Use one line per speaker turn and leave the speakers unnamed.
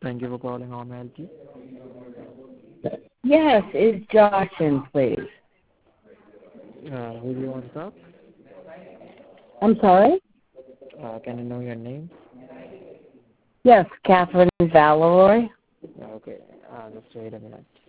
Thank you for calling. How may I help you?
Yes, is Josh in, please?
Who do you want to talk?
I'm sorry?
Can I know your name?
Yes, Catherine Valeroy.
Okay. Just wait a minute.